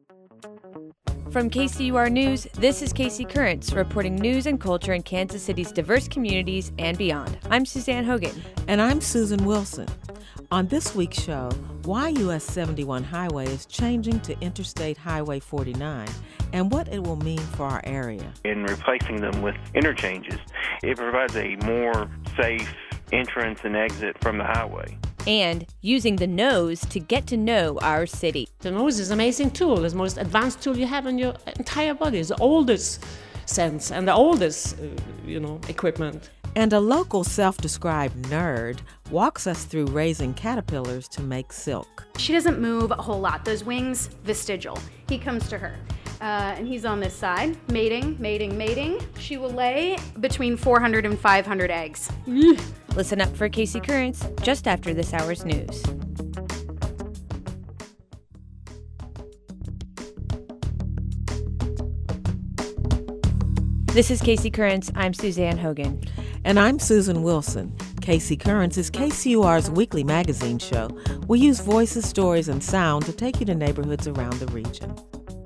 From KCUR News, this is Casey Currents reporting news and culture in Kansas City's diverse communities and beyond. I'm Suzanne Hogan. And I'm Susan Wilson. On this week's show, why US 71 Highway is changing to Interstate Highway 49 and what it will mean for our area. In replacing them with interchanges, it provides a more safe entrance and exit from the highway. And using the nose to get to know our city. The nose is an amazing tool. It's the most advanced tool you have in your entire body. It's the oldest sense and the oldest, equipment. And a local self-described nerd walks us through raising caterpillars to make silk. She doesn't move a whole lot. Those wings, vestigial. He comes to her. And he's on this side, mating. She will lay between 400 and 500 eggs. Listen up for Casey Currents just after this hour's news. This is Casey Currents. I'm Suzanne Hogan. And I'm Susan Wilson. Casey Currents is KCUR's weekly magazine show. We use voices, stories, and sound to take you to neighborhoods around the region.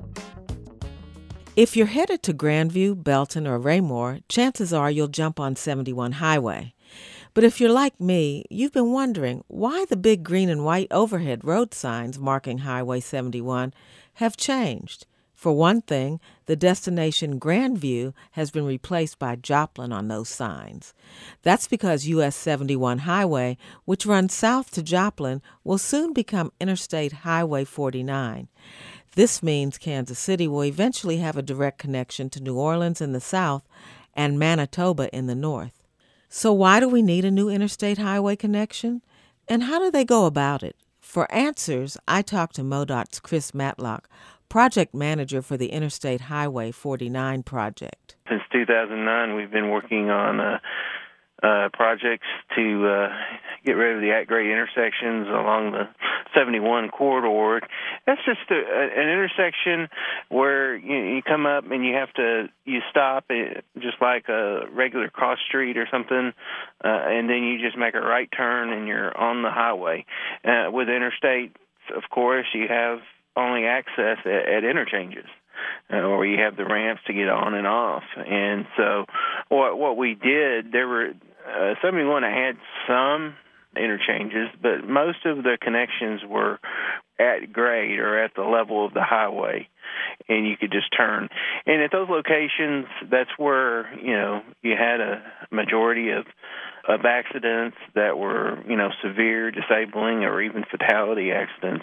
If you're headed to Grandview, Belton, or Raymore, chances are you'll jump on 71 Highway. But if you're like me, you've been wondering why the big green and white overhead road signs marking Highway 71 have changed. For one thing, the destination Grandview has been replaced by Joplin on those signs. That's because US 71 Highway, which runs south to Joplin, will soon become Interstate Highway 49. This means Kansas City will eventually have a direct connection to New Orleans in the south and Manitoba in the north. So why do we need a new interstate highway connection? And how do they go about it? For answers, I talked to MoDOT's Chris Matlock, project manager for the Interstate Highway 49 project. Since 2009, we've been working on projects to get rid of the at-grade intersections along the 71 corridor. That's just an intersection where you come up and you stop just like a regular cross street or something, and then you just make a right turn and you're on the highway. With interstates, of course, you have only access at interchanges. Or you have the ramps to get on and off. And so what we did, there were 71 had some interchanges, but most of the connections were at grade or at the level of the highway, and you could just turn. And at those locations, that's where, you had a majority of accidents that were, severe, disabling, or even fatality accidents.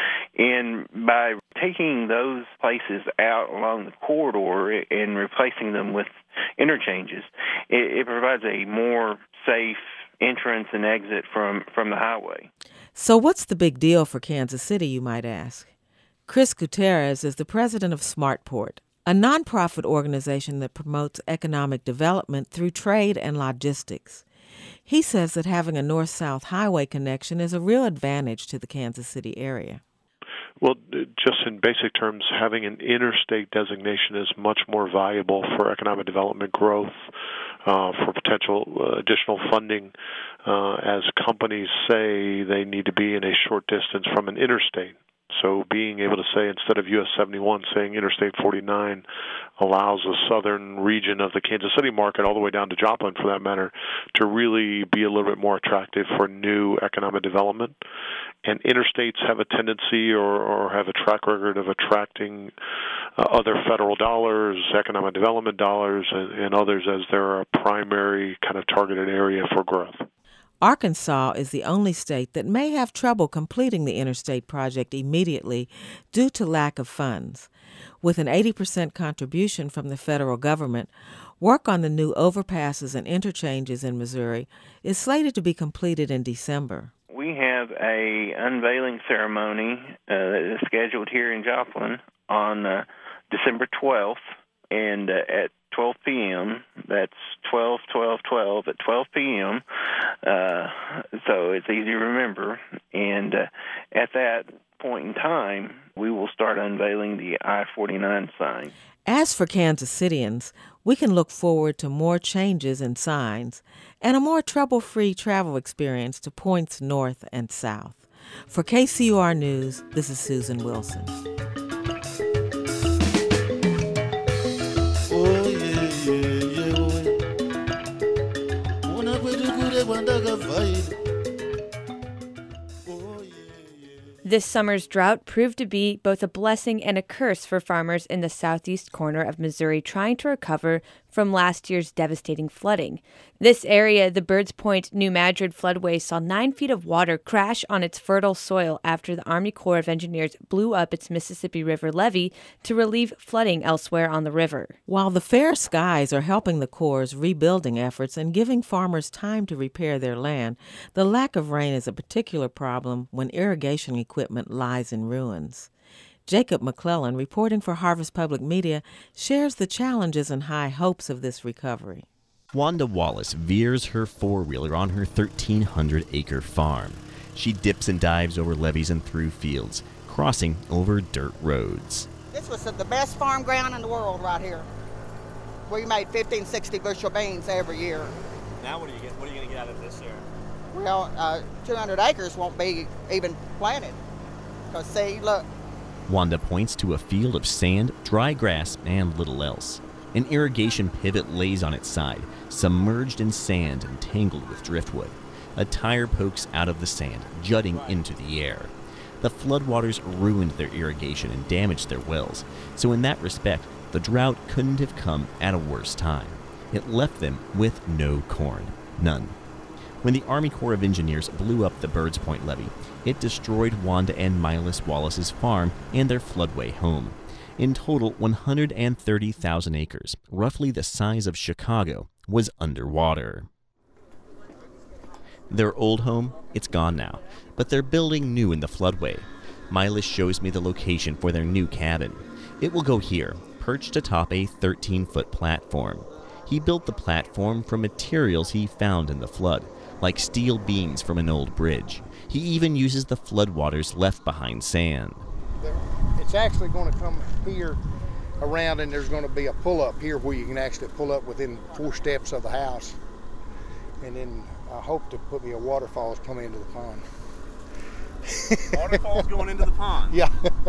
And by taking those places out along the corridor and replacing them with interchanges, it provides a more safe entrance and exit from the highway. So what's the big deal for Kansas City, you might ask? Chris Gutierrez is the president of SmartPort, a nonprofit organization that promotes economic development through trade and logistics. He says that having a north-south highway connection is a real advantage to the Kansas City area. Well, just in basic terms, having an interstate designation is much more valuable for economic development growth, for potential additional funding, as companies say they need to be in a short distance from an interstate. So being able to say, instead of US 71, saying Interstate 49 allows the southern region of the Kansas City market, all the way down to Joplin for that matter, to really be a little bit more attractive for new economic development. And interstates have a tendency or have a track record of attracting other federal dollars, economic development dollars, and others as their primary kind of targeted area for growth. Arkansas is the only state that may have trouble completing the interstate project immediately due to lack of funds. With an 80% contribution from the federal government, work on the new overpasses and interchanges in Missouri is slated to be completed in December. We have a unveiling ceremony that is scheduled here in Joplin on December 12th, and at 12 p.m. That's 12/12/12 at 12 p.m. So it's easy to remember. And at that point in time, we will start unveiling the I-49 sign. As for Kansas Cityans, we can look forward to more changes in signs and a more trouble-free travel experience to points north and south. For KCUR News, this is Susan Wilson. This summer's drought proved to be both a blessing and a curse for farmers in the southeast corner of Missouri trying to recover from last year's devastating flooding. This area, the Birds Point, New Madrid floodway, saw 9 feet of water crash on its fertile soil after the Army Corps of Engineers blew up its Mississippi River levee to relieve flooding elsewhere on the river. While the fair skies are helping the Corps' rebuilding efforts and giving farmers time to repair their land, the lack of rain is a particular problem when irrigation equipment lies in ruins. Jacob McClellan, reporting for Harvest Public Media, shares the challenges and high hopes of this recovery. Wanda Wallace veers her four-wheeler on her 1,300-acre farm. She dips and dives over levees and through fields, crossing over dirt roads. This was the best farm ground in the world right here. We made 15, 60 bushel beans every year. Now what are you going to get out of this year? Well, 200 acres won't be even planted. Because see, look. Wanda points to a field of sand, dry grass, and little else. An irrigation pivot lays on its side, submerged in sand and tangled with driftwood. A tire pokes out of the sand, jutting into the air. The floodwaters ruined their irrigation and damaged their wells, so in that respect, the drought couldn't have come at a worse time. It left them with no corn. None. When the Army Corps of Engineers blew up the Birds Point levee, it destroyed Wanda and Milas Wallace's farm and their floodway home. In total, 130,000 acres, roughly the size of Chicago, was underwater. Their old home, it's gone now, but they're building new in the floodway. Milas shows me the location for their new cabin. It will go here, perched atop a 13-foot platform. He built the platform from materials he found in the flood, like steel beams from an old bridge. He even uses the floodwaters left behind sand. It's actually going to come here around, and there's going to be a pull-up here where you can actually pull up within 4 steps of the house. And then I hope to put me a waterfalls coming into the pond. Waterfalls going into the pond? Yeah.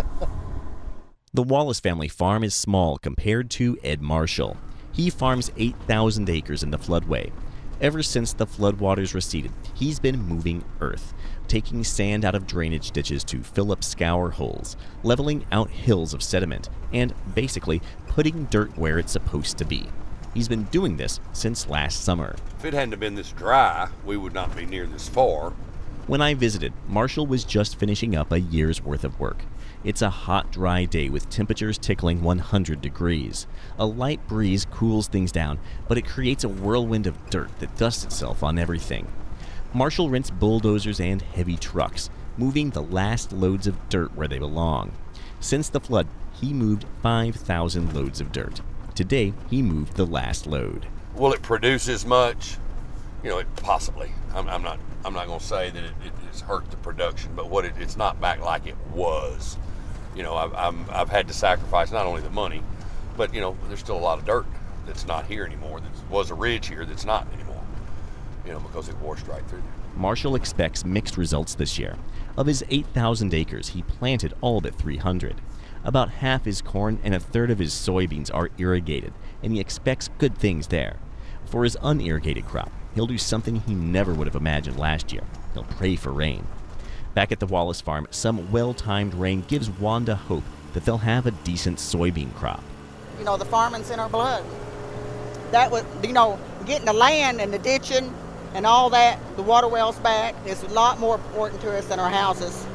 The Wallace family farm is small compared to Ed Marshall. He farms 8,000 acres in the floodway. Ever since the floodwaters receded, he's been moving earth, taking sand out of drainage ditches to fill up scour holes, leveling out hills of sediment, and basically putting dirt where it's supposed to be. He's been doing this since last summer. If it hadn't been this dry, we would not be near this far. When I visited, Marshall was just finishing up a year's worth of work. It's a hot, dry day with temperatures tickling 100 degrees. A light breeze cools things down, but it creates a whirlwind of dirt that dusts itself on everything. Marshall rents bulldozers and heavy trucks, moving the last loads of dirt where they belong. Since the flood, he moved 5,000 loads of dirt. Today, he moved the last load. Will it produce as much? You know, possibly. I'm not going to say that it's hurt the production, but it's not back like it was. You know, I've had to sacrifice not only the money, but you know, there's still a lot of dirt that's not here anymore. There was a ridge here that's not anymore. You know, because it washed right through there. Marshall expects mixed results this year. Of his 8,000 acres, he planted all but 300. About half his corn and a third of his soybeans are irrigated, and he expects good things there. For his unirrigated crop, he'll do something he never would have imagined last year. He'll pray for rain. Back at the Wallace farm, some well-timed rain gives Wanda hope that they'll have a decent soybean crop. You know, the farming's in our blood. That was, you know, getting the land and the ditching and all that, the water wells back, is a lot more important to us than our houses.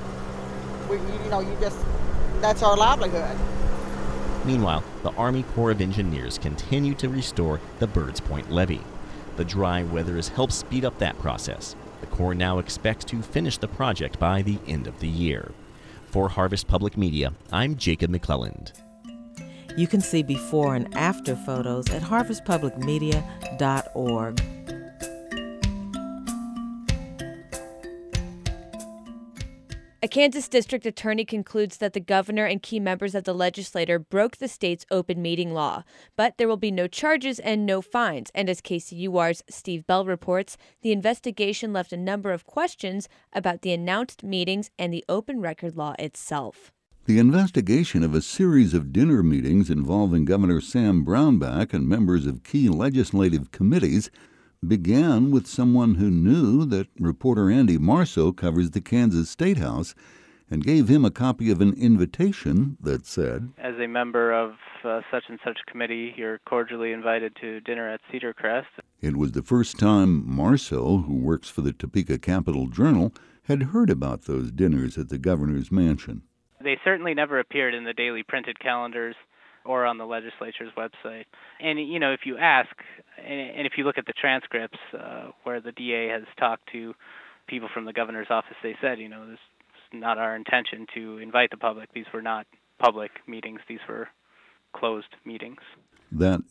That's our livelihood. Meanwhile, the Army Corps of Engineers continue to restore the Birds Point levee. The dry weather has helped speed up that process. The Corps now expects to finish the project by the end of the year. For Harvest Public Media, I'm Jacob McClelland. You can see before and after photos at harvestpublicmedia.org. A Kansas district attorney concludes that the governor and key members of the legislature broke the state's open meeting law. But there will be no charges and no fines. And as KCUR's Steve Bell reports, the investigation left a number of questions about the announced meetings and the open record law itself. The investigation of a series of dinner meetings involving Governor Sam Brownback and members of key legislative committees began with someone who knew that reporter Andy Marceau covers the Kansas State House and gave him a copy of an invitation that said, "As a member of such and such committee, you're cordially invited to dinner at Cedar Crest." It was the first time Marceau, who works for the Topeka Capital-Journal, had heard about those dinners at the governor's mansion. They certainly never appeared in the daily printed calendars or on the legislature's website. And, if you ask, and if you look at the transcripts where the DA has talked to people from the governor's office, they said, this is not our intention to invite the public. These were not public meetings. These were closed meetings. That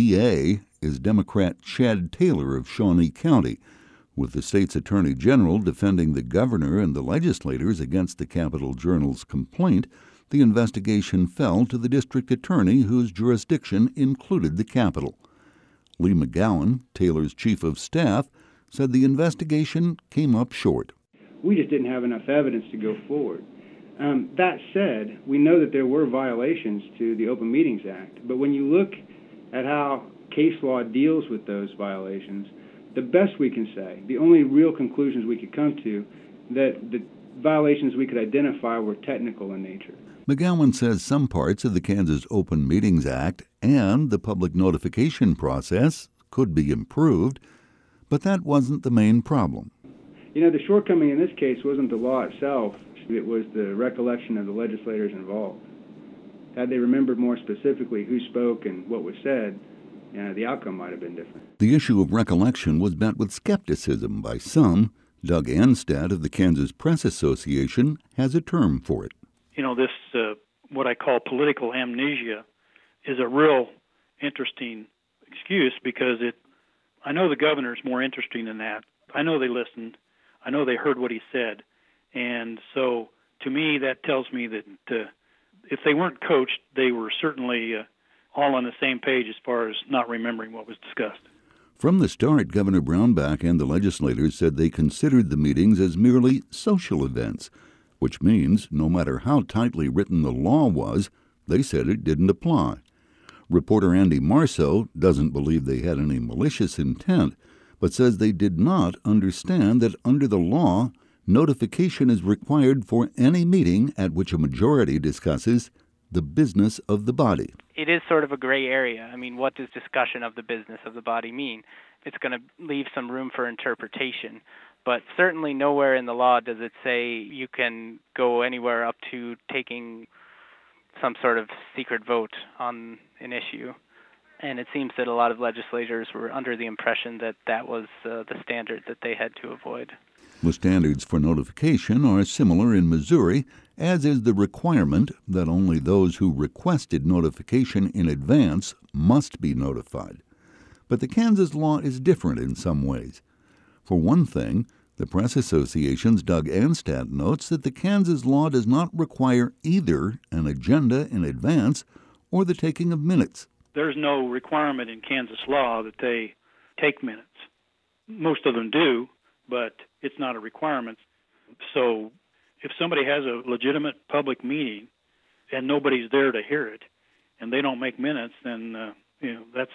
DA is Democrat Chad Taylor of Shawnee County, with the state's attorney general defending the governor and the legislators against the Capital-Journal's complaint. The investigation fell to the district attorney whose jurisdiction included the Capitol. Lee McGowan, Taylor's chief of staff, said the investigation came up short. We just didn't have enough evidence to go forward. That said, we know that there were violations to the Open Meetings Act, but when you look at how case law deals with those violations, the best we can say, the only real conclusions we could come to, that the violations we could identify were technical in nature. McGowan says some parts of the Kansas Open Meetings Act and the public notification process could be improved, but that wasn't the main problem. The shortcoming in this case wasn't the law itself, it was the recollection of the legislators involved. Had they remembered more specifically who spoke and what was said, the outcome might have been different. The issue of recollection was met with skepticism by some. Doug Anstad of the Kansas Press Association has a term for it. This, what I call political amnesia, is a real interesting excuse because I know the governor's more interesting than that. I know they listened. I know they heard what he said. And so, to me, that tells me that if they weren't coached, they were certainly all on the same page as far as not remembering what was discussed. From the start, Governor Brownback and the legislators said they considered the meetings as merely social events, which means no matter how tightly written the law was, they said it didn't apply. Reporter Andy Marceau doesn't believe they had any malicious intent, but says they did not understand that under the law, notification is required for any meeting at which a majority discusses the business of the body. It is sort of a gray area. What does discussion of the business of the body mean? It's going to leave some room for interpretation, but certainly nowhere in the law does it say you can go anywhere up to taking some sort of secret vote on an issue. And it seems that a lot of legislators were under the impression that that was the standard that they had to avoid. The standards for notification are similar in Missouri, as is the requirement that only those who requested notification in advance must be notified. But the Kansas law is different in some ways. For one thing, the Press Association's Doug Anstad notes that the Kansas law does not require either an agenda in advance or the taking of minutes. There's no requirement in Kansas law that they take minutes. Most of them do, but it's not a requirement. So if somebody has a legitimate public meeting and nobody's there to hear it and they don't make minutes, then that's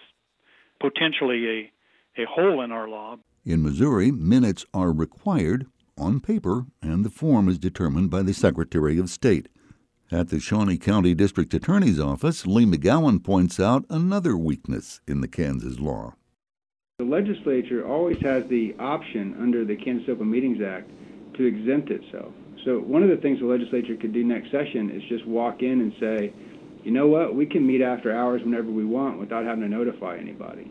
potentially a hole in our law. In Missouri, minutes are required on paper, and the form is determined by the Secretary of State. At the Shawnee County District Attorney's Office, Lee McGowan points out another weakness in the Kansas law. The legislature always has the option under the Kansas Open Meetings Act to exempt itself. So one of the things the legislature could do next session is just walk in and say, you know what, we can meet after hours whenever we want without having to notify anybody.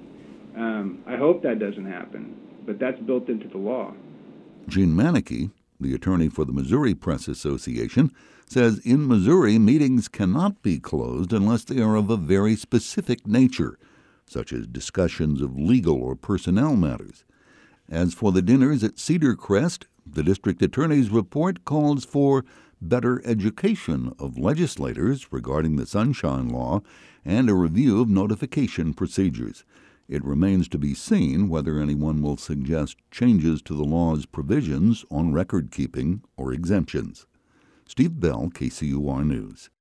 I hope that doesn't happen, but that's built into the law. Gene Manneke, the attorney for the Missouri Press Association, says in Missouri meetings cannot be closed unless they are of a very specific nature, such as discussions of legal or personnel matters. As for the dinners at Cedar Crest, the district attorney's report calls for better education of legislators regarding the Sunshine Law and a review of notification procedures. It remains to be seen whether anyone will suggest changes to the law's provisions on record-keeping or exemptions. Steve Bell, KCUR News.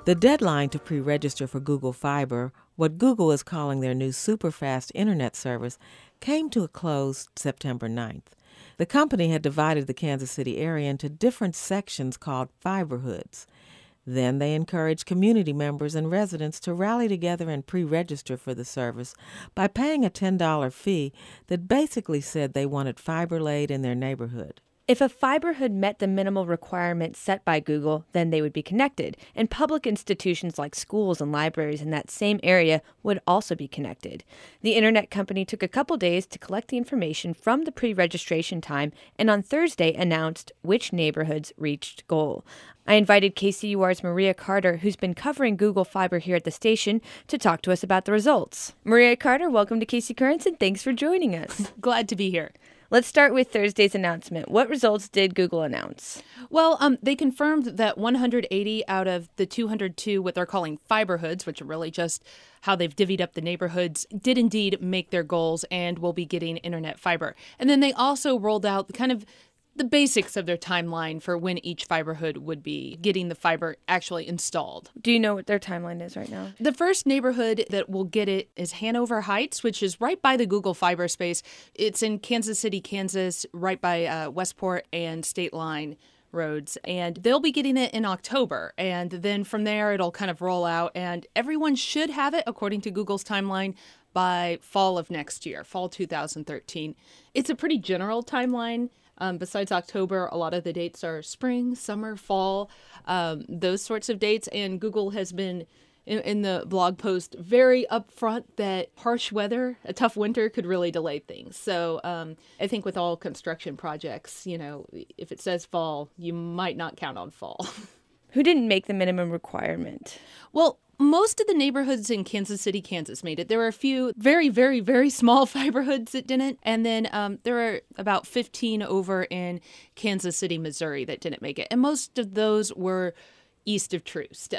The deadline to pre-register for Google Fiber, what Google is calling their new super-fast internet service, came to a close September 9th. The company had divided the Kansas City area into different sections called fiberhoods. Then they encouraged community members and residents to rally together and pre-register for the service by paying a $10 fee that basically said they wanted fiber laid in their neighborhood. If a fiberhood met the minimal requirements set by Google, then they would be connected, and public institutions like schools and libraries in that same area would also be connected. The internet company took a couple days to collect the information from the pre-registration time, and on Thursday announced which neighborhoods reached goal. I invited KCUR's Maria Carter, who's been covering Google Fiber here at the station, to talk to us about the results. Maria Carter, welcome to KC Currents, and thanks for joining us. Glad to be here. Let's start with Thursday's announcement. What results did Google announce? Well, they confirmed that 180 out of the 202 what they're calling fiberhoods, which are really just how they've divvied up the neighborhoods, did indeed make their goals and will be getting internet fiber. And then they also rolled out kind of the basics of their timeline for when each fiberhood would be getting the fiber actually installed. Do you know what their timeline is right now? The first neighborhood that will get it is Hanover Heights, which is right by the Google Fiber space. It's in Kansas City, Kansas, right by Westport and State Line roads, and they'll be getting it in October, and then from there it'll kind of roll out, and everyone should have it, according to Google's timeline, by fall of next year, fall 2013. It's a pretty general timeline. Besides October, a lot of the dates are spring, summer, fall, those sorts of dates. And Google has been, in the blog post, very upfront that harsh weather, a tough winter, could really delay things. So I think with all construction projects, you know, if it says fall, you might not count on fall. Who didn't make the minimum requirement? Well, most of the neighborhoods in Kansas City, Kansas made it. There were a few very, very, very small fiberhoods that didn't. And then there were about 15 over in Kansas City, Missouri that didn't make it. And most of those were east of Troost,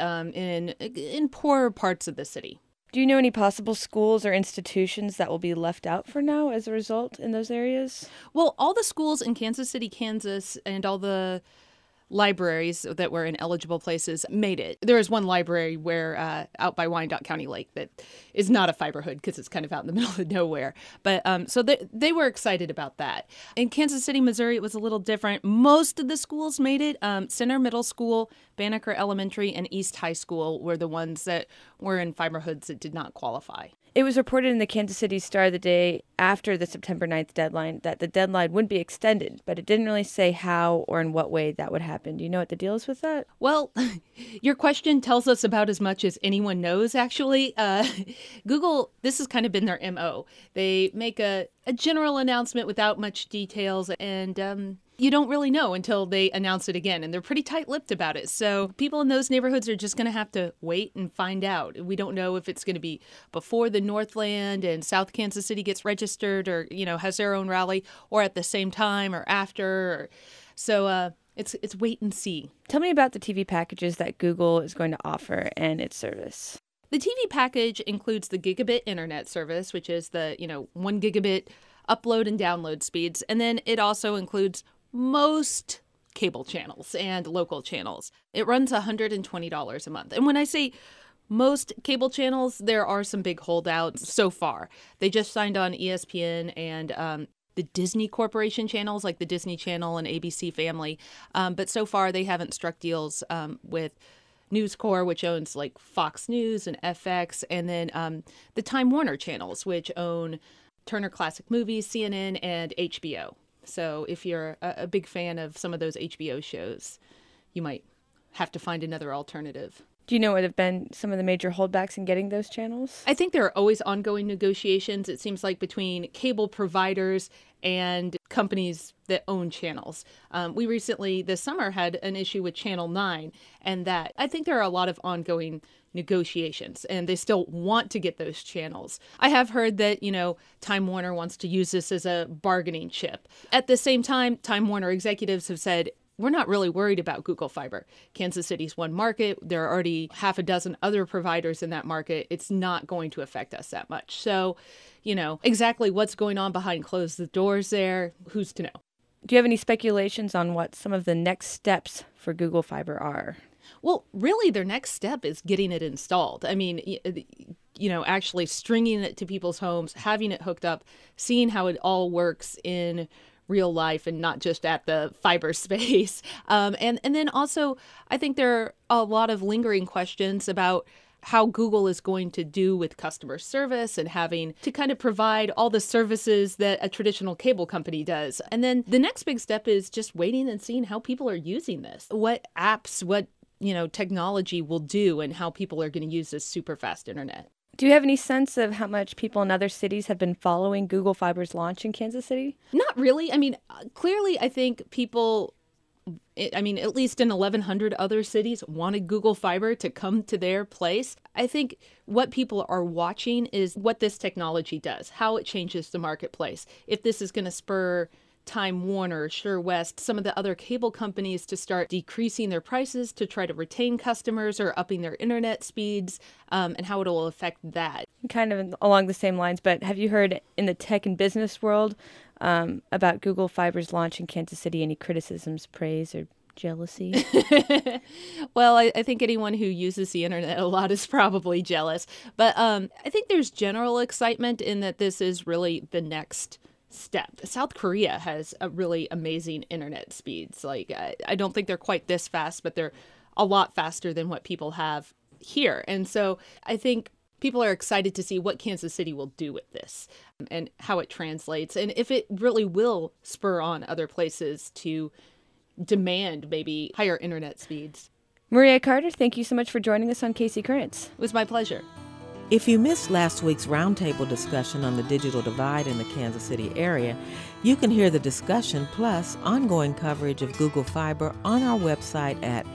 in poorer parts of the city. Do you know any possible schools or institutions that will be left out for now as a result in those areas? Well, all the schools in Kansas City, Kansas, and all the libraries that were in eligible places made it. There is one library where out by Wyandotte County Lake that is not a fiberhood because it's kind of out in the middle of nowhere. But so they were excited about that. In Kansas City, Missouri, it was a little different. Most of the schools made it. Center Middle School, Banneker Elementary, and East High School were the ones that were in fiberhoods that did not qualify. It was reported in the Kansas City Star the day after the September 9th deadline that the deadline would be extended, but it didn't really say how or in what way that would happen. Do you know what the deal is with that? Well, your question tells us about as much as anyone knows, actually. Google, this has kind of been their MO. They make a general announcement without much details, and you don't really know until they announce it again, and they're pretty tight-lipped about it. So people in those neighborhoods are just going to have to wait and find out. We don't know if it's going to be before the Northland and South Kansas City gets registered or, you know, has their own rally, or at the same time or after. So it's wait and see. Tell me about the TV packages that Google is going to offer and its service. The TV package includes the gigabit internet service, which is the, 1 gigabit upload and download speeds. And then it also includes most cable channels and local channels. It runs $120 a month. And when I say most cable channels, there are some big holdouts so far. They just signed on ESPN and the Disney Corporation channels, like the Disney Channel and ABC Family. But so far, they haven't struck deals with News Corp, which owns like Fox News and FX, and then the Time Warner channels, which own Turner Classic Movies, CNN, and HBO. So if you're a big fan of some of those HBO shows, you might have to find another alternative. Do you know what have been some of the major holdbacks in getting those channels? I think there are always ongoing negotiations, it seems like, between cable providers and companies that own channels. We recently, this summer, had an issue with Channel 9, and that I think there are a lot of ongoing negotiations, and they still want to get those channels. I have heard that, Time Warner wants to use this as a bargaining chip. At the same time, Time Warner executives have said, we're not really worried about Google Fiber. Kansas City's one market. There are already half a dozen other providers in that market. It's not going to affect us that much. So, exactly what's going on behind closed doors there, who's to know? Do you have any speculations on what some of the next steps for Google Fiber are? Well, really, their next step is getting it installed. I mean, actually stringing it to people's homes, having it hooked up, seeing how it all works in real life and not just at the fiber space. And then also, I think there are a lot of lingering questions about how Google is going to do with customer service and having to kind of provide all the services that a traditional cable company does. And then the next big step is just waiting and seeing how people are using this, what apps, what technology will do, and how people are going to use this super fast internet. Do you have any sense of how much people in other cities have been following Google Fiber's launch in Kansas City? Not really. I mean, clearly, I think people, at least in 1,100 other cities, wanted Google Fiber to come to their place. I think what people are watching is what this technology does, how it changes the marketplace. If this is going to spur Time Warner, Sure West, some of the other cable companies to start decreasing their prices to try to retain customers or upping their internet speeds, and how it will affect that. Kind of along the same lines, but have you heard in the tech and business world about Google Fiber's launch in Kansas City? Any criticisms, praise, or jealousy? Well, I think anyone who uses the internet a lot is probably jealous. But I think there's general excitement in that this is really the next step. South Korea has a really amazing internet speeds. Like, I don't think they're quite this fast, but they're a lot faster than what people have here. And so I think people are excited to see what Kansas City will do with this and how it translates, and if it really will spur on other places to demand maybe higher internet speeds. Maria Carter, thank you so much for joining us on KC Currents. It was my pleasure. If you missed last week's roundtable discussion on the digital divide in the Kansas City area, you can hear the discussion plus ongoing coverage of Google Fiber on our website at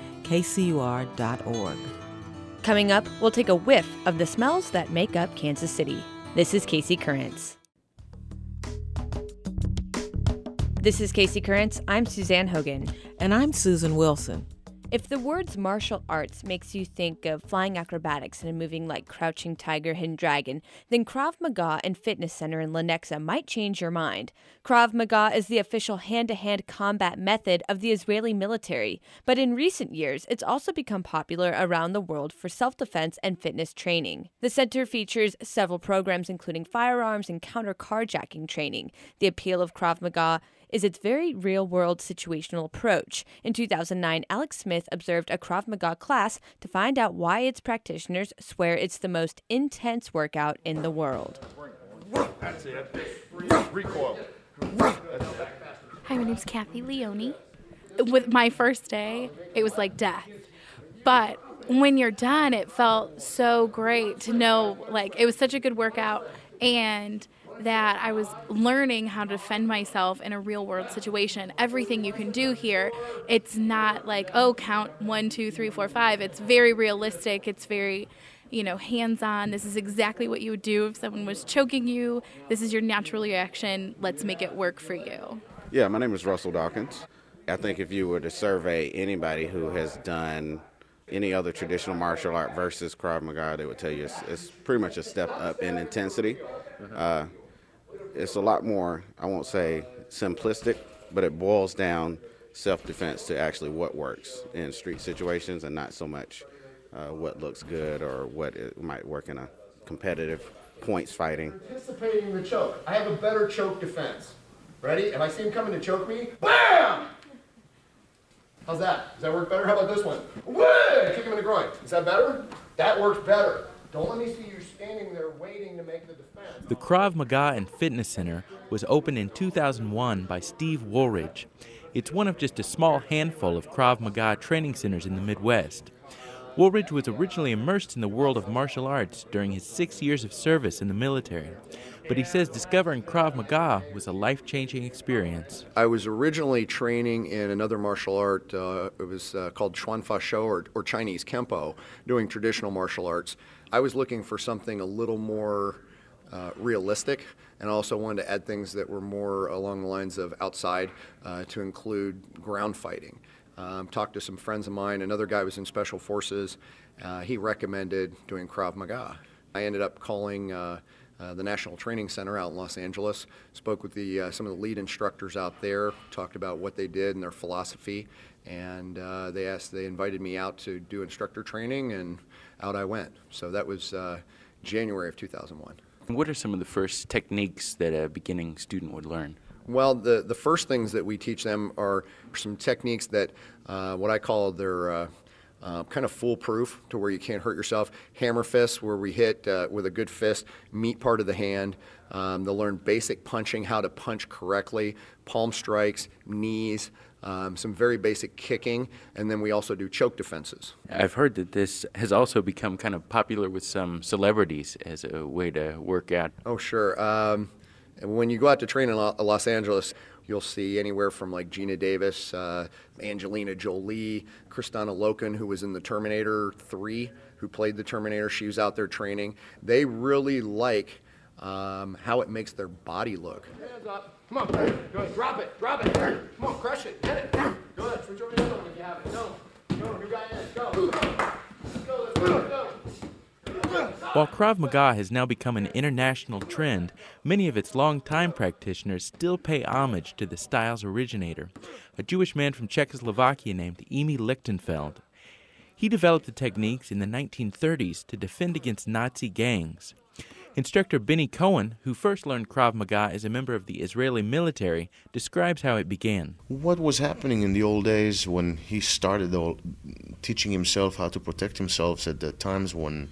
kcur.org. Coming up, we'll take a whiff of the smells that make up Kansas City. This is KC Currents. This is KC Currents. I'm Suzanne Hogan. And I'm Susan Wilson. If the words martial arts makes you think of flying acrobatics and moving like Crouching Tiger, Hidden Dragon, then Krav Maga and Fitness Center in Lenexa might change your mind. Krav Maga is the official hand-to-hand combat method of the Israeli military, but in recent years, it's also become popular around the world for self-defense and fitness training. The center features several programs including firearms and counter-carjacking training. The appeal of Krav Maga is its very real-world situational approach. In 2009, Alex Smith observed a Krav Maga class to find out why its practitioners swear it's the most intense workout in the world. That's it. Recoil. Hi, my name's Kathy Leone. With my first day, it was like death. But when you're done, it felt so great to know, like, it was such a good workout, and that I was learning how to defend myself in a real world situation. Everything you can do here, it's not like, oh, count 1, 2, 3, 4, 5. It's very realistic. It's very, hands-on. This is exactly what you would do if someone was choking you. This is your natural reaction. Let's make it work for you. Yeah, my name is Russell Dawkins. I think if you were to survey anybody who has done any other traditional martial art versus Krav Maga, they would tell you it's pretty much a step up in intensity. It's a lot more, I won't say simplistic, but it boils down self-defense to actually what works in street situations and not so much what looks good or what it might work in a competitive points fighting. Anticipating the choke. I have a better choke defense. Ready? If I see him coming to choke me, BAM! How's that? Does that work better? How about this one? Whoa! Kick him in the groin. Is that better? That works better. Don't let me see you standing there waiting to make the defense. The Krav Maga and Fitness Center was opened in 2001 by Steve Woolridge. It's one of just a small handful of Krav Maga training centers in the Midwest. Woolridge was originally immersed in the world of martial arts during his 6 years of service in the military. But he says discovering Krav Maga was a life-changing experience. I was originally training in another martial art. It was called Chuan Fa Shou or Chinese Kempo, doing traditional martial arts. I was looking for something a little more realistic, and also wanted to add things that were more along the lines of outside to include ground fighting. Talked to some friends of mine. Another guy was in Special Forces. He recommended doing Krav Maga. I ended up calling the National Training Center out in Los Angeles. Spoke with some of the lead instructors out there, talked about what they did and their philosophy, and they invited me out to do instructor training, and out I went. So that was January of 2001. What are some of the first techniques that a beginning student would learn? Well, the first things that we teach them are some techniques that what I call they're kind of foolproof, to where you can't hurt yourself. Hammer fists, where we hit with a good fist, meat part of the hand. They'll learn basic punching, how to punch correctly, palm strikes, knees, some very basic kicking, and then we also do choke defenses. I've heard that this has also become kind of popular with some celebrities as a way to work out. Oh, sure. When you go out to train in Los Angeles, you'll see anywhere from like Gina Davis, Angelina Jolie, Kristanna Loken, who was in the Terminator 3, who played the Terminator. She was out there training. They really like how it makes their body look. Hands up. Come on. Good. Drop it. Drop it. Come on. Crush it. Get it. Good. Switch over the other one if you have it. No. Go. New guy in. Go. Let's go. Let's go. Let's go. While Krav Maga has now become an international trend, many of its longtime practitioners still pay homage to the style's originator, a Jewish man from Czechoslovakia named Emil Lichtenfeld. He developed the techniques in the 1930s to defend against Nazi gangs. Instructor Benny Cohen, who first learned Krav Maga as a member of the Israeli military, describes how it began. What was happening in the old days when he started teaching himself how to protect himself at the times when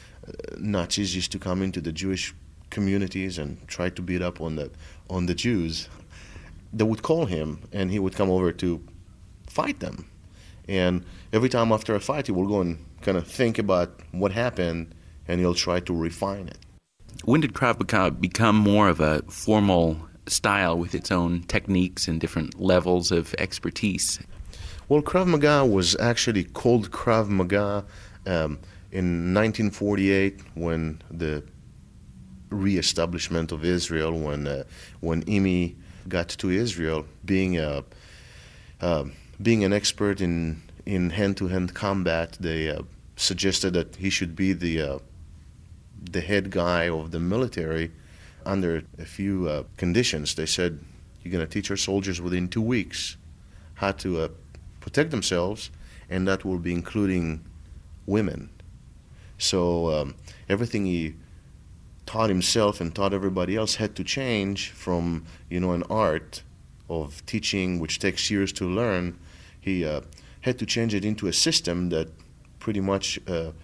Nazis used to come into the Jewish communities and try to beat up on the Jews. They would call him, and he would come over to fight them. And every time after a fight, he will go and kind of think about what happened, and he'll try to refine it. When did Krav Maga become more of a formal style with its own techniques and different levels of expertise? Well, Krav Maga was actually called Krav Maga in 1948, when the re-establishment of Israel, when Imi got to Israel, being an expert in hand-to-hand combat, they suggested that he should be the head guy of the military under a few conditions. They said, you're going to teach our soldiers within 2 weeks how to protect themselves, and that will be including women. So everything he taught himself and taught everybody else had to change from, an art of teaching which takes years to learn. He had to change it into a system that pretty much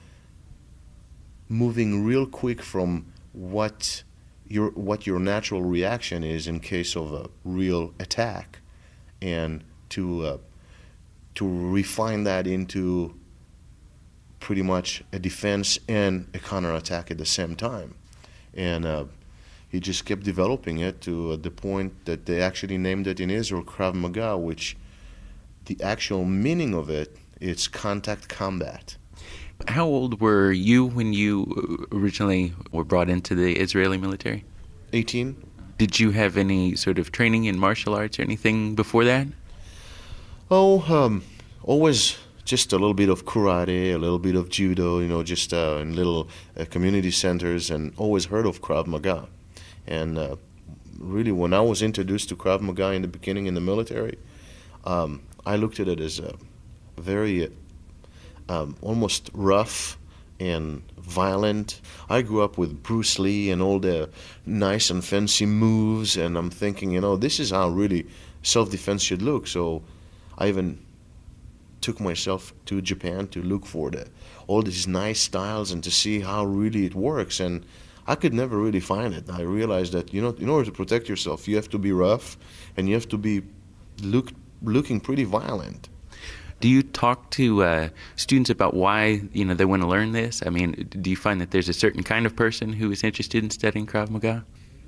moving real quick from what your natural reaction is in case of a real attack, and to refine that into pretty much a defense and a counterattack at the same time. And he just kept developing it to the point that they actually named it in Israel Krav Maga, which the actual meaning of it is contact combat. How old were you when you originally were brought into the Israeli military? 18. Did you have any sort of training in martial arts or anything before that? Always just a little bit of karate, a little bit of judo, just in little community centers, and always heard of Krav Maga. And really, when I was introduced to Krav Maga in the beginning in the military, I looked at it as a very almost rough and violent. I grew up with Bruce Lee and all the nice and fancy moves, and I'm thinking, this is how really self-defense should look. So I even took myself to Japan to look for all these nice styles and to see how really it works, and I could never really find it. I realized that in order to protect yourself, you have to be rough and you have to be looking pretty violent. Do you talk to students about why they want to learn this? I mean, do you find that there's a certain kind of person who is interested in studying Krav Maga?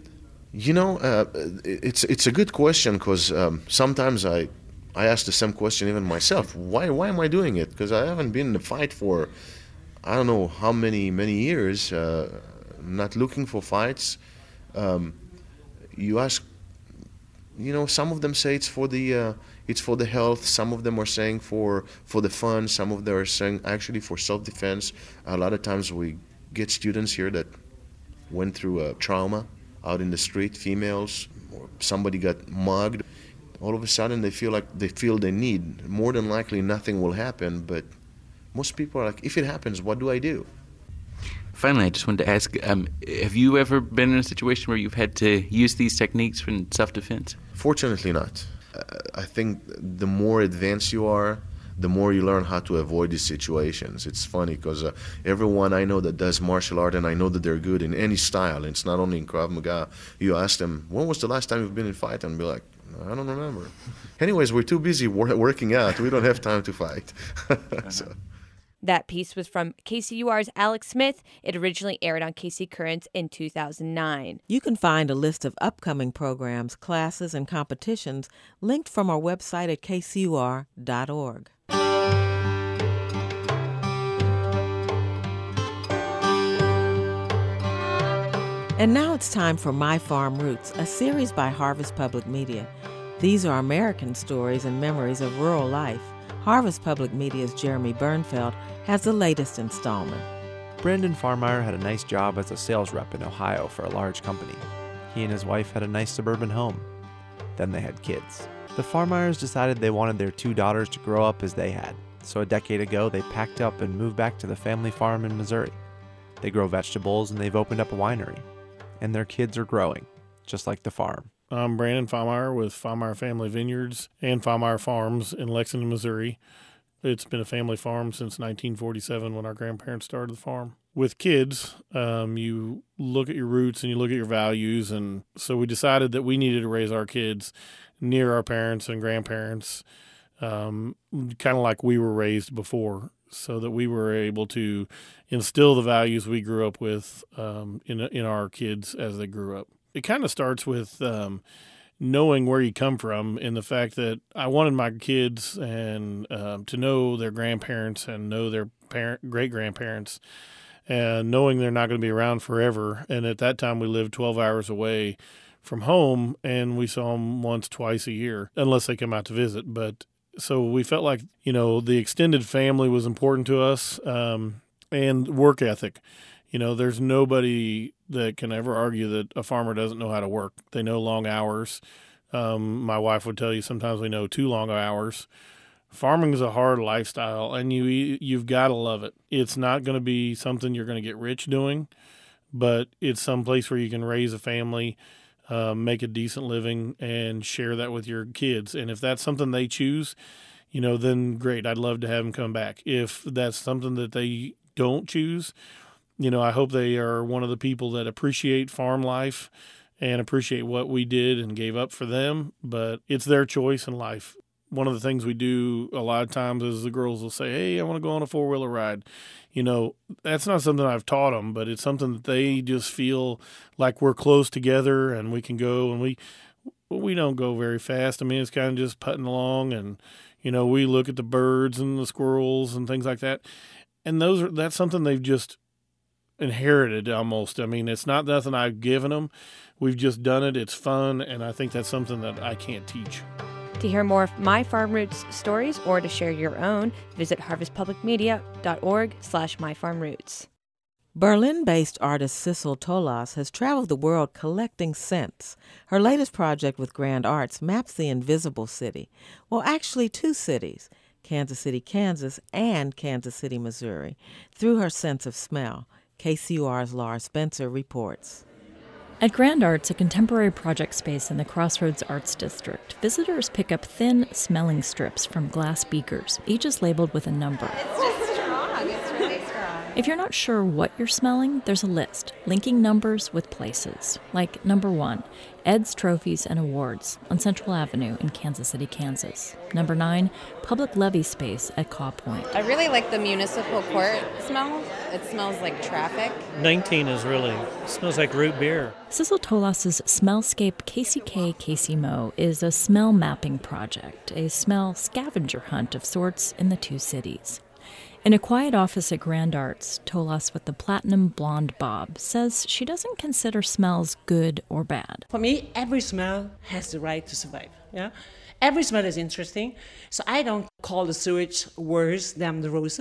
It's a good question, because sometimes I ask the same question even myself. Why am I doing it? Because I haven't been in a fight for I don't know how many years, not looking for fights. You ask, some of them say it's for the health. Some of them are saying for the fun. Some of them are saying actually for self-defense. A lot of times we get students here that went through a trauma out in the street, females, or somebody got mugged. All of a sudden they feel they need. More than likely nothing will happen, but most people are like, if it happens, what do I do? Finally, I just wanted to ask, have you ever been in a situation where you've had to use these techniques in self-defense? Fortunately not. I think the more advanced you are, the more you learn how to avoid these situations. It's funny because everyone I know that does martial art, and I know that they're good in any style, and it's not only in Krav Maga, you ask them, when was the last time you've been in a fight? And be like, I don't remember. Anyways, we're too busy working out. We don't have time to fight. So. That piece was from KCUR's Alex Smith. It originally aired on KC Currents in 2009. You can find a list of upcoming programs, classes, and competitions linked from our website at kcur.org. And now it's time for My Farm Roots, a series by Harvest Public Media. These are American stories and memories of rural life. Harvest Public Media's Jeremy Bernfeld has the latest installment. Brandon Farmeyer had a nice job as a sales rep in Ohio for a large company. He and his wife had a nice suburban home. Then they had kids. The Farmeyers decided they wanted their 2 daughters to grow up as they had, so a decade ago they packed up and moved back to the family farm in Missouri. They grow vegetables and they've opened up a winery. And their kids are growing, just like the farm. I'm Brandon Farmeyer with Farmeyer Family Vineyards and Farmeyer Farms in Lexington, Missouri. It's been a family farm since 1947 when our grandparents started the farm. With kids, you look at your roots and you look at your values, and so we decided that we needed to raise our kids near our parents and grandparents, kind of like we were raised before, so that we were able to instill the values we grew up with in our kids as they grew up. It kind of starts with knowing where you come from, in the fact that I wanted my kids and to know their grandparents and know their great-grandparents, and knowing they're not going to be around forever. And at that time, we lived 12 hours away from home, and we saw them once, twice a year, unless they come out to visit. But so we felt like, the extended family was important to us, and work ethic. There's nobody that can ever argue that a farmer doesn't know how to work. They know long hours. My wife would tell you sometimes we know too long hours. Farming is a hard lifestyle, and you've got to love it. It's not going to be something you're going to get rich doing, but it's some place where you can raise a family, make a decent living, and share that with your kids. And if that's something they choose, then great. I'd love to have them come back. If that's something that they don't choose, I hope they are one of the people that appreciate farm life and appreciate what we did and gave up for them, but it's their choice in life. One of the things we do a lot of times is the girls will say, hey, I want to go on a 4-wheeler ride. That's not something I've taught them, but it's something that they just feel like we're close together and we can go, and we don't go very fast. I mean, it's kind of just putting along, and, we look at the birds and the squirrels and things like that. And that's something they've just inherited almost. I mean, it's not nothing I've given them. We've just done it. It's fun, and I think that's something that I can't teach. To hear more of My Farm Roots stories or to share your own, visit harvestpublicmedia.org/myfarmroots. Berlin-based artist Sissel Tolas has traveled the world collecting scents. Her latest project with Grand Arts maps the invisible city. Well, actually 2 cities, Kansas City, Kansas, and Kansas City, Missouri, through her sense of smell. KCUR's Laura Spencer reports. At Grand Arts, a contemporary project space in the Crossroads Arts District, visitors pick up thin smelling strips from glass beakers. Each is labeled with a number. It's just strong. It's really strong. If you're not sure what you're smelling, there's a list linking numbers with places. Like number 1, Ed's Trophies and Awards on Central Avenue in Kansas City, Kansas. Number 9, Public Levee Space at Caw Point. I really like the municipal court smell. It smells like traffic. 19 smells like root beer. Sissel Tolas's Smellscape KCK KCMO is a smell mapping project, a smell scavenger hunt of sorts in the 2 cities. In a quiet office at Grand Arts, Tolas with the platinum blonde bob says she doesn't consider smells good or bad. For me, every smell has the right to survive. Yeah, every smell is interesting, so I don't call the sewage worse than the roses.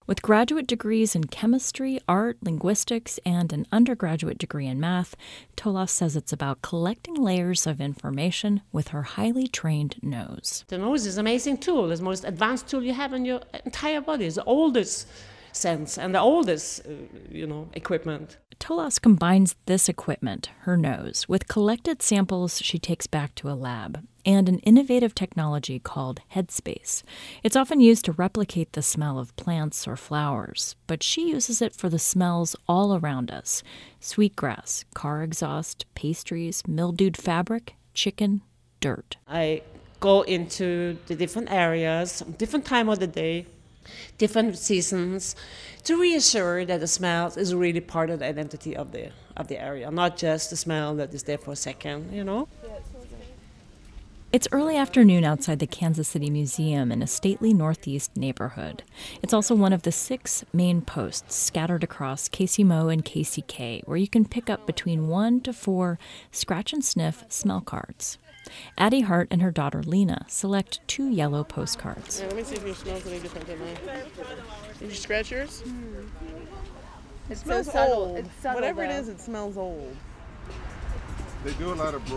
With graduate degrees in chemistry, art, linguistics, and an undergraduate degree in math, Tolas says it's about collecting layers of information with her highly trained nose. The nose is an amazing tool. It's the most advanced tool you have in your entire body. It's the oldest sense and the oldest, equipment. Tolas combines this equipment, her nose, with collected samples she takes back to a lab, and an innovative technology called Headspace. It's often used to replicate the smell of plants or flowers, but she uses it for the smells all around us: sweetgrass, car exhaust, pastries, mildewed fabric, chicken, dirt. I go into the different areas, different time of the day, different seasons, to reassure that the smell is really part of the identity of the area, not just the smell that is there for a second, It's early afternoon outside the Kansas City Museum in a stately northeast neighborhood. It's also one of the 6 main posts scattered across Casey Mo and Casey K, where you can pick up between 1 to 4 scratch and sniff smell cards. Addie Hart and her daughter Lena select 2 yellow postcards. Yeah, let me see if yours smells any different than mine. Did you scratch yours? It smells so subtle. old. It's subtle, Whatever it though. is, it smells old. They do a lot of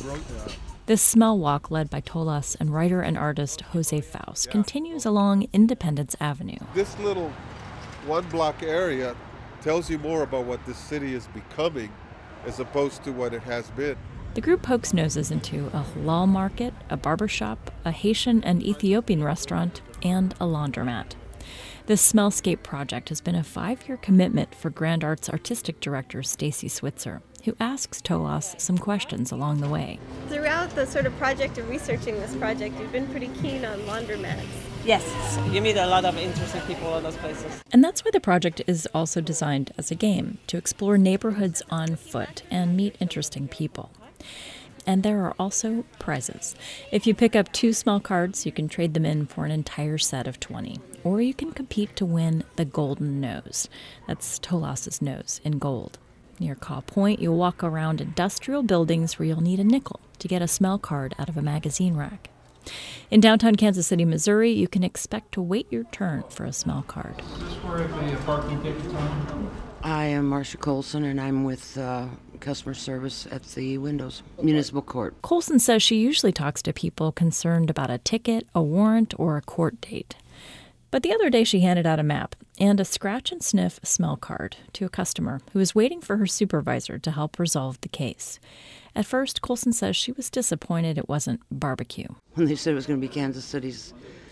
This smell walk, led by Tolas and writer and artist Jose Faust, continues along Independence Avenue. This little one-block area tells you more about what this city is becoming as opposed to what it has been. The group pokes noses into a halal market, a barbershop, a Haitian and Ethiopian restaurant, and a laundromat. This Smellscape project has been a 5-year commitment for Grand Arts artistic director Stacy Switzer, who asks Tolas some questions along the way. Throughout the sort of project of researching this project, you've been pretty keen on laundromats. Yes, you meet a lot of interesting people in those places. And that's why the project is also designed as a game, to explore neighborhoods on foot and meet interesting people. And there are also prizes. If you pick up 2 smell cards, you can trade them in for an entire set of 20. Or you can compete to win the Golden Nose. That's Tolas's nose in gold. Near Caw Point, you'll walk around industrial buildings where you'll need a nickel to get a smell card out of a magazine rack. In downtown Kansas City, Missouri, you can expect to wait your turn for a smell card. Is this where the parking tickets on? I am Marcia Colson, and I'm with customer service at the Windows Municipal Court. Colson says she usually talks to people concerned about a ticket, a warrant, or a court date. But the other day she handed out a map and a scratch and sniff smell card to a customer who was waiting for her supervisor to help resolve the case. At first, Colson says she was disappointed it wasn't barbecue. When they said it was going to be Kansas City's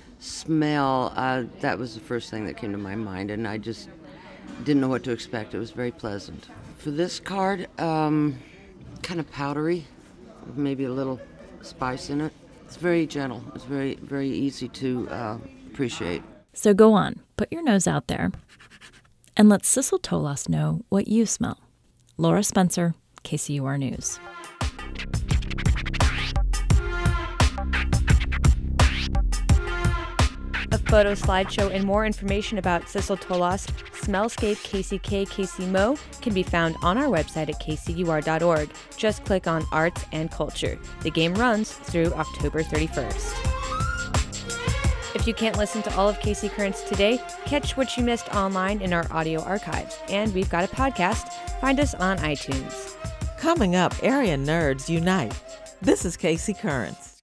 smell, that was the first thing that came to my mind, and I just didn't know what to expect. It was very pleasant. For this card, kind of powdery, maybe a little spice in it. It's very gentle. It's very, very easy to appreciate. So go on, put your nose out there, and let Sissel Tolas know what you smell. Laura Spencer, KCUR News. A photo slideshow and more information about Sissel Tolas, Smellscape, Casey K, Casey Mo can be found on our website at kcur.org. Just click on Arts and Culture. The game runs through October 31st. If you can't listen to all of KC Currents today, catch what you missed online in our audio archives. And we've got a podcast. Find us on iTunes. Coming up, Area Nerds Unite. This is KC Currents.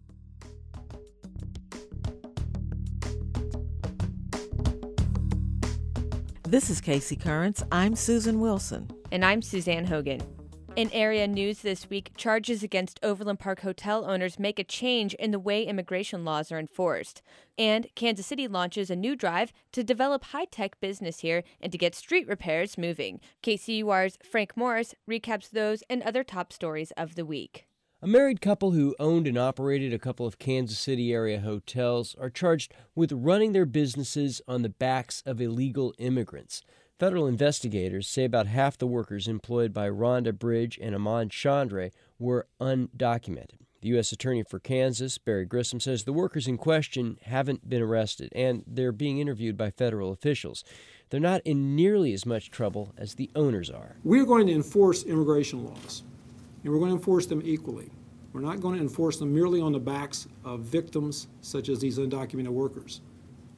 This is KC Currents. I'm Susan Wilson. And I'm Suzanne Hogan. In area news this week, charges against Overland Park hotel owners make a change in the way immigration laws are enforced. And Kansas City launches a new drive to develop high-tech business here and to get street repairs moving. KCUR's Frank Morris recaps those and other top stories of the week. A married couple who owned and operated a couple of Kansas City area hotels are charged with running their businesses on the backs of illegal immigrants. Federal investigators say about half the workers employed by Rhonda Bridge and Amon Chandre were undocumented. The U.S. Attorney for Kansas, Barry Grissom, says the workers in question haven't been arrested, and they're being interviewed by federal officials. They're not in nearly as much trouble as the owners are. We're going to enforce immigration laws, and we're going to enforce them equally. We're not going to enforce them merely on the backs of victims, such as these undocumented workers.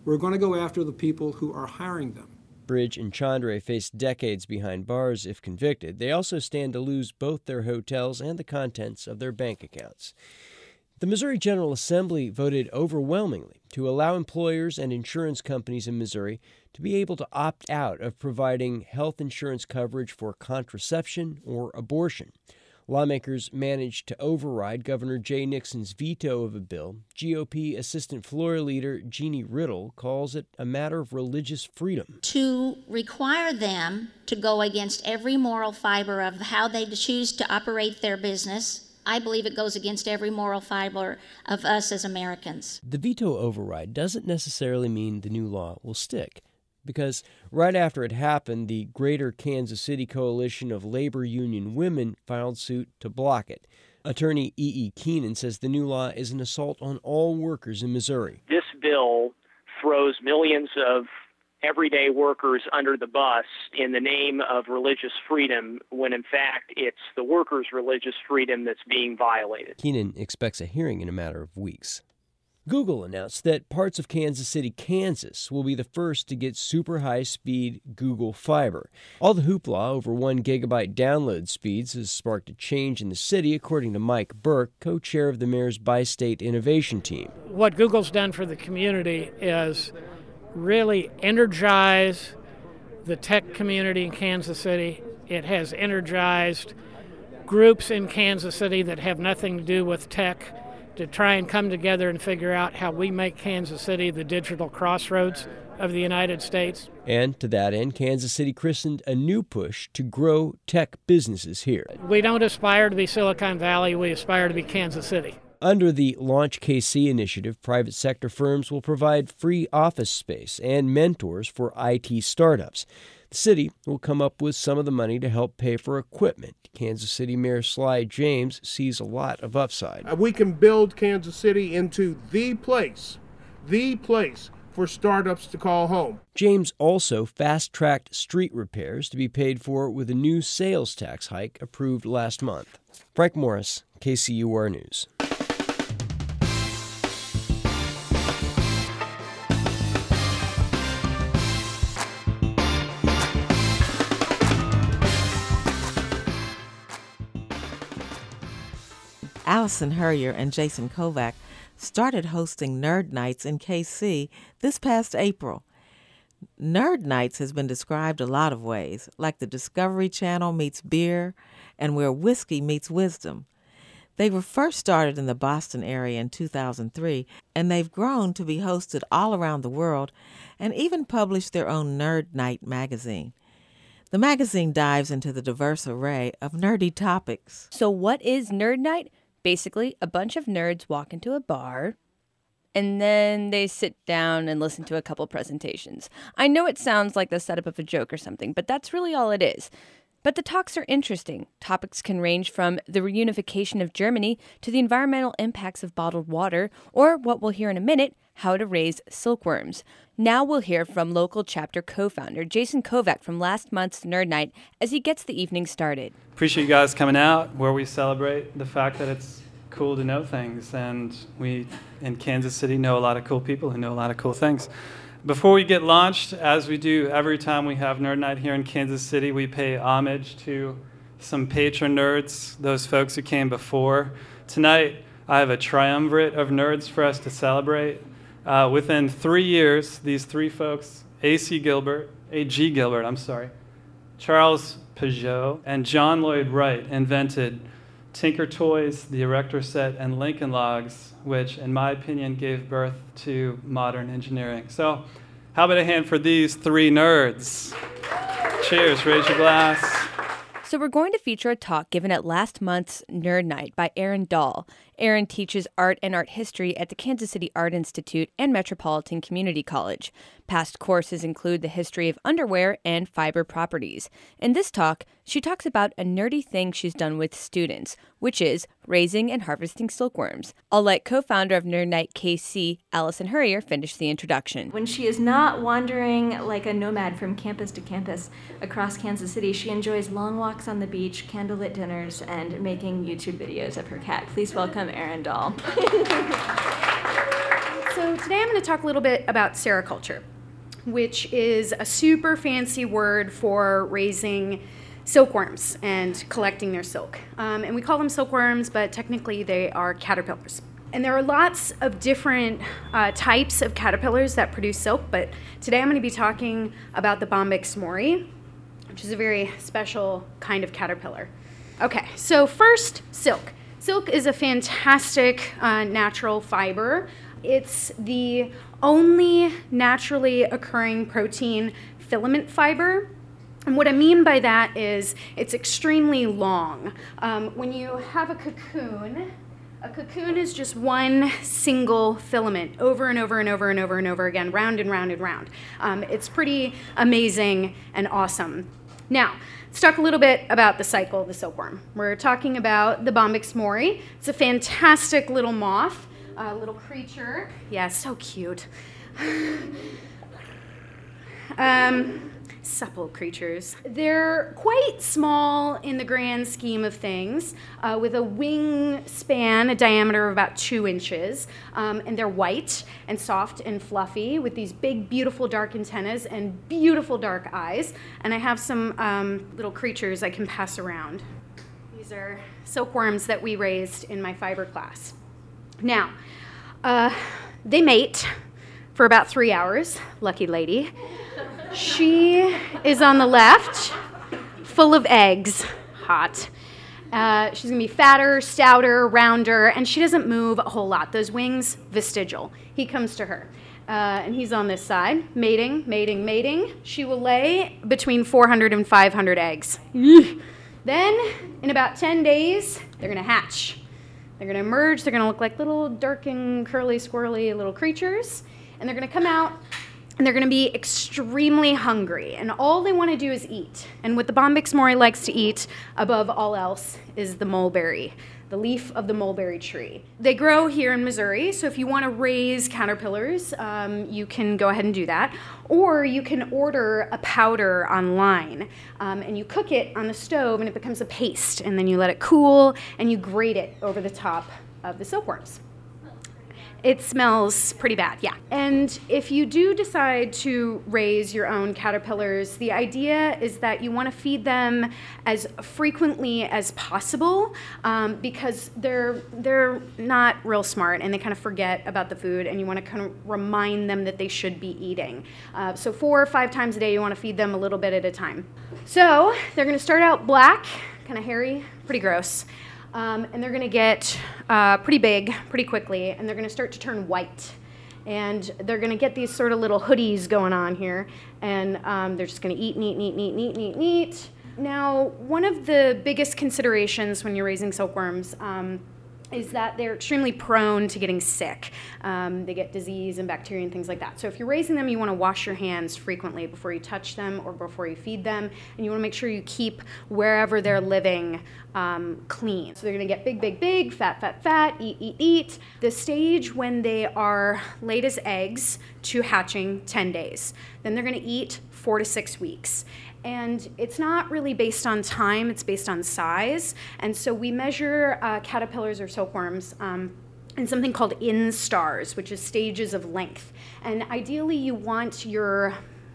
We're going to go after the people who are hiring them. Bridge and Chandra face decades behind bars if convicted. They also stand to lose both their hotels and the contents of their bank accounts. The Missouri General Assembly voted overwhelmingly to allow employers and insurance companies in Missouri to be able to opt out of providing health insurance coverage for contraception or abortion. Lawmakers managed to override Governor Jay Nixon's veto of a bill. GOP Assistant Floor Leader Jeannie Riddle calls it a matter of religious freedom. To require them to go against every moral fiber of how they choose to operate their business, I believe it goes against every moral fiber of us as Americans. The veto override doesn't necessarily mean the new law will stick, because right after it happened, the Greater Kansas City Coalition of Labor Union Women filed suit to block it. Attorney E.E. Keenan says the new law is an assault on all workers in Missouri. This bill throws millions of everyday workers under the bus in the name of religious freedom, when in fact it's the workers' religious freedom that's being violated. Keenan expects a hearing in a matter of weeks. Google announced that parts of Kansas City, Kansas will be the first to get super high-speed Google Fiber. All the hoopla over 1 gigabyte download speeds has sparked a change in the city, according to Mike Burke, co-chair of the mayor's Bi-State Innovation Team. What Google's done for the community is really energize the tech community in Kansas City. It has energized groups in Kansas City that have nothing to do with tech to try and come together and figure out how we make Kansas City the digital crossroads of the United States. And to that end, Kansas City christened a new push to grow tech businesses here. We don't aspire to be Silicon Valley, we aspire to be Kansas City. Under the Launch KC initiative, private sector firms will provide free office space and mentors for IT startups. The city will come up with some of the money to help pay for equipment. Kansas City Mayor Sly James sees a lot of upside. We can build Kansas City into the place for startups to call home. James also fast-tracked street repairs to be paid for with a new sales tax hike approved last month. Frank Morris, KCUR News. Allison Hurrier and Jason Kovac started hosting Nerd Nights in KC this past April. Nerd Nights has been described a lot of ways, like the Discovery Channel meets beer and where whiskey meets wisdom. They were first started in the Boston area in 2003, and they've grown to be hosted all around the world and even published their own Nerd Night magazine. The magazine dives into the diverse array of nerdy topics. So what is Nerd Night? Basically, a bunch of nerds walk into a bar, and then they sit down and listen to a couple presentations. I know it sounds like the setup of a joke or something, but that's really all it is. But the talks are interesting. Topics can range from the reunification of Germany to the environmental impacts of bottled water, or what we'll hear in a minute, how to raise silkworms. Now we'll hear from local chapter co-founder Jason Kovac from last month's Nerd Night as he gets the evening started. Appreciate you guys coming out, where we celebrate the fact that it's cool to know things, and we in Kansas City know a lot of cool people who know a lot of cool things. Before we get launched, as we do every time we have Nerd Night here in Kansas City, we pay homage to some patron nerds, those folks who came before. Tonight, I have a triumvirate of nerds for us to celebrate. Within 3 years, these three folks, A.G. Gilbert, Charles Peugeot, and John Lloyd Wright invented Tinker Toys, the Erector Set, and Lincoln Logs, which, in my opinion, gave birth to modern engineering. So, how about a hand for these three nerds? Cheers, raise your glass. So we're going to feature a talk given at last month's Nerd Night by Aaron Dahl. Aaron teaches art and art history at the Kansas City Art Institute and Metropolitan Community College. Past courses include the history of underwear and fiber properties. In this talk, she talks about a nerdy thing she's done with students, which is raising and harvesting silkworms. I'll let co-founder of Nerd Night KC, Allison Hurrier, finish the introduction. When she is not wandering like a nomad from campus to campus across Kansas City, she enjoys long walks on the beach, candlelit dinners, and making YouTube videos of her cat. Please welcome Aaron Dahl. So today I'm going to talk a little bit about sericulture, which is a super fancy word for raising silkworms and collecting their silk. And we call them silkworms, but technically they are caterpillars. And there are lots of different types of caterpillars that produce silk, but today I'm going to be talking about the Bombyx mori, which is a very special kind of caterpillar. Okay, so first, silk. Silk is a fantastic natural fiber. It's the only naturally occurring protein filament fiber. And what I mean by that is it's extremely long. When you have a cocoon is just one single filament over and over and over and over and over again, round and round and round. It's pretty amazing and awesome. Now, let's talk a little bit about the cycle of the silkworm. We're talking about the Bombyx mori. It's a fantastic little moth, little creature. Yeah, so cute. Supple creatures. They're quite small in the grand scheme of things, with a wingspan, a diameter of about 2 inches, and they're white and soft and fluffy with these big, beautiful dark antennas and beautiful dark eyes. And I have some little creatures I can pass around. These are silkworms that we raised in my fiber class. Now, they mate for about 3 hours, lucky lady. She is on the left, full of eggs, hot. She's gonna be fatter, stouter, rounder, and she doesn't move a whole lot. Those wings, vestigial. He comes to her, and he's on this side, mating, mating, mating. She will lay between 400 and 500 eggs. Then, in about 10 days, they're gonna hatch. They're gonna emerge, they're gonna look like little dark and curly, squirrely little creatures, and they're gonna come out and they're going to be extremely hungry, and all they want to do is eat. And what the Bombyx mori likes to eat, above all else, is the mulberry, the leaf of the mulberry tree. They grow here in Missouri, so if you want to raise caterpillars, you can go ahead and do that. Or you can order a powder online, and you cook it on the stove, and it becomes a paste, and then you let it cool, and you grate it over the top of the silkworms. It smells pretty bad, yeah. And if you do decide to raise your own caterpillars, the idea is that you want to feed them as frequently as possible, because they're not real smart and they kind of forget about the food, and you want to kind of remind them that they should be eating. So 4 or 5 times a day, you want to feed them a little bit at a time. So they're going to start out black, kind of hairy, pretty gross. And they're going to get pretty big pretty quickly, and they're going to start to turn white. And they're going to get these sort of little hoodies going on here, and they're just going to eat and eat and eat and eat and eat and eat and eat. Now, one of the biggest considerations when you're raising silkworms is that they're extremely prone to getting sick. They get disease and bacteria and things like that. So if you're raising them, you want to wash your hands frequently before you touch them or before you feed them, and you want to make sure you keep wherever they're living clean. So they're going to get big, big, big, fat, fat, fat, eat, eat, eat. The stage when they are laid as eggs to hatching, 10 days. Then they're going to eat 4 to 6 weeks. And it's not really based on time, it's based on size. And so we measure caterpillars or silkworms in something called instars, which is stages of length. And ideally you want your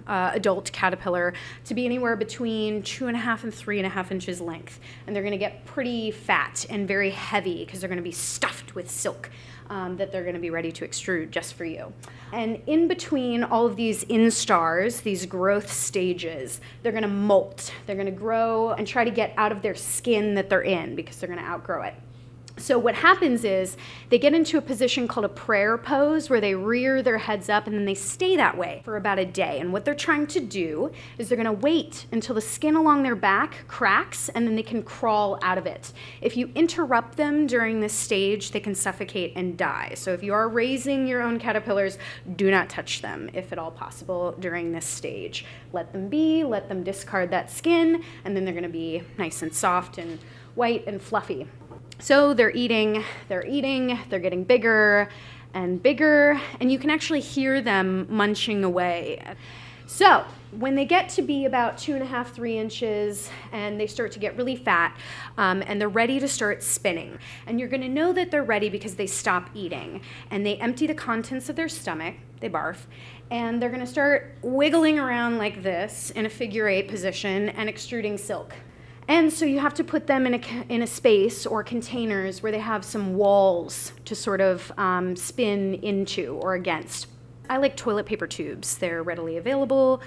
adult caterpillar to be anywhere between 2.5 and 3.5 inches length. And they're gonna get pretty fat and very heavy because they're gonna be stuffed with silk that they're gonna be ready to extrude just for you. And in between all of these instars, these growth stages, they're gonna molt. They're gonna grow and try to get out of their skin that they're in because they're gonna outgrow it. So what happens is they get into a position called a prayer pose where they rear their heads up and then they stay that way for about a day. And what they're trying to do is they're going to wait until the skin along their back cracks and then they can crawl out of it. If you interrupt them during this stage, they can suffocate and die. So if you are raising your own caterpillars, do not touch them if at all possible during this stage. Let them be, let them discard that skin, and then they're going to be nice and soft and white and fluffy. So they're eating, they're getting bigger and bigger, and you can actually hear them munching away. So when they get to be about 2.5, 3 inches, and they start to get really fat, and they're ready to start spinning. And you're going to know that they're ready because they stop eating, and they empty the contents of their stomach, they barf, and they're going to start wiggling around like this in a figure 8 position and extruding silk. And so you have to put them in a space or containers where they have some walls to sort of spin into or against. I like toilet paper tubes. They're readily available,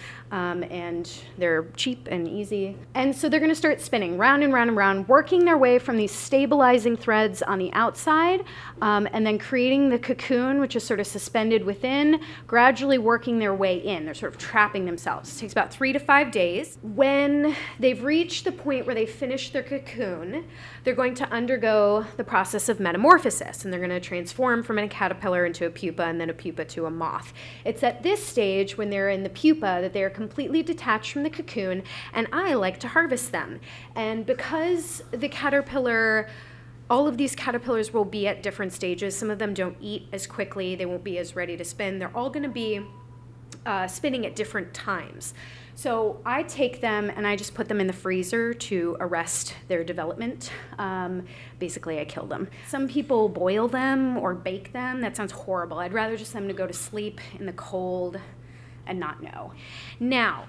and they're cheap and easy. And so they're going to start spinning round and round and round, working their way from these stabilizing threads on the outside, and then creating the cocoon, which is sort of suspended within, gradually working their way in. They're sort of trapping themselves. It takes about 3 to 5 days. When they've reached the point where they finish their cocoon, they're going to undergo the process of metamorphosis, and they're going to transform from a caterpillar into a pupa, and then a pupa to a moth. It's at this stage, when they're in the pupa, that they are completely detached from the cocoon, and I like to harvest them. And because the caterpillar, all of these caterpillars will be at different stages. Some of them don't eat as quickly. They won't be as ready to spin. They're all going to be spinning at different times. So I take them and I just put them in the freezer to arrest their development. Basically, I kill them. Some people boil them or bake them. That sounds horrible. I'd rather just them to go to sleep in the cold and not know. Now,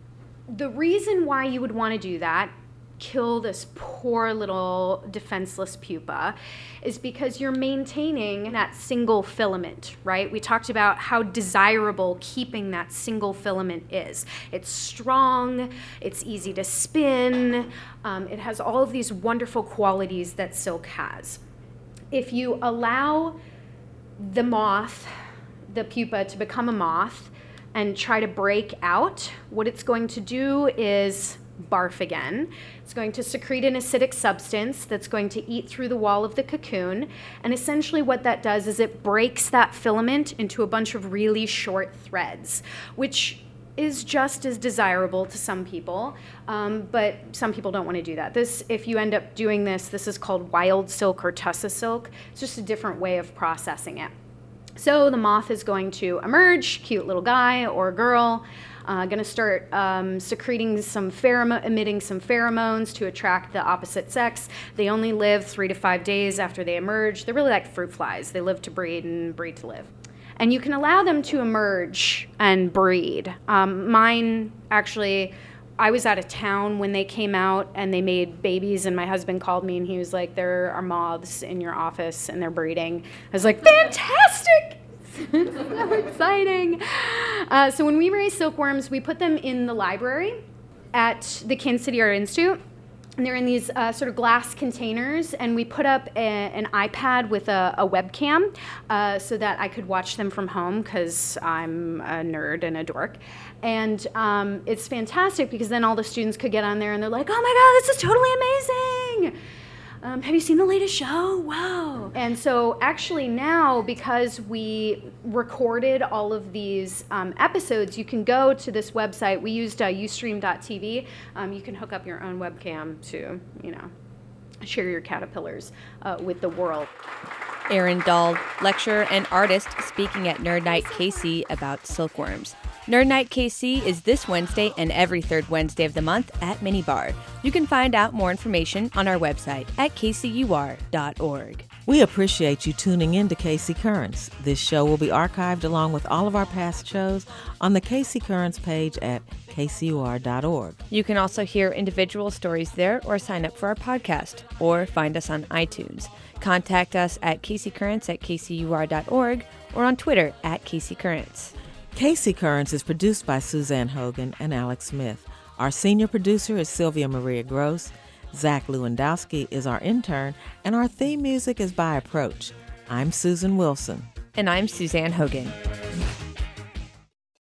the reason why you would want to do that, kill this poor little defenseless pupa, is because you're maintaining that single filament, right? We talked about how desirable keeping that single filament is. It's strong, it's easy to spin, it has all of these wonderful qualities that silk has. If you allow the moth, the pupa, to become a moth and try to break out, what it's going to do is barf again. It's going to secrete an acidic substance that's going to eat through the wall of the cocoon. And essentially what that does is it breaks that filament into a bunch of really short threads, which is just as desirable to some people, but some people don't want to do that. If you end up doing this, this is called wild silk or tussa silk. It's just a different way of processing it. So the moth is going to emerge, cute little guy or girl, going to start secreting some emitting some pheromones to attract the opposite sex. They only live 3 to 5 days after they emerge. They're really like fruit flies. They live to breed and breed to live. And you can allow them to emerge and breed. Mine, actually, I was out of town when they came out and they made babies, and my husband called me and he was like, there are moths in your office and they're breeding. I was like, fantastic! So exciting. So when we raise silkworms, we put them in the library at the Kansas City Art Institute. And they're in these sort of glass containers, and we put up an iPad with a webcam so that I could watch them from home, because I'm a nerd and a dork. And it's fantastic because then all the students could get on there and they're like, oh my God, this is totally amazing. Have you seen the latest show? Wow. And so actually now, because we recorded all of these episodes, you can go to this website. We used Ustream.tv. You can hook up your own webcam to, share your caterpillars with the world. Erin Dahl, lecturer and artist, speaking at Nerd Night KC about silkworms. Nerd Night KC is this Wednesday and every third Wednesday of the month at Minibar. You can find out more information on our website at kcur.org. We appreciate you tuning in to KC Currents. This show will be archived along with all of our past shows on the KC Currents page at kcur.org. You can also hear individual stories there or sign up for our podcast or find us on iTunes. Contact us at kccurrents@kcur.org or on Twitter at kccurrents. KC Currents is produced by Suzanne Hogan and Alex Smith. Our senior producer is Sylvia Maria Gross. Zach Lewandowski is our intern, and our theme music is by Approach. I'm Susan Wilson. And I'm Suzanne Hogan.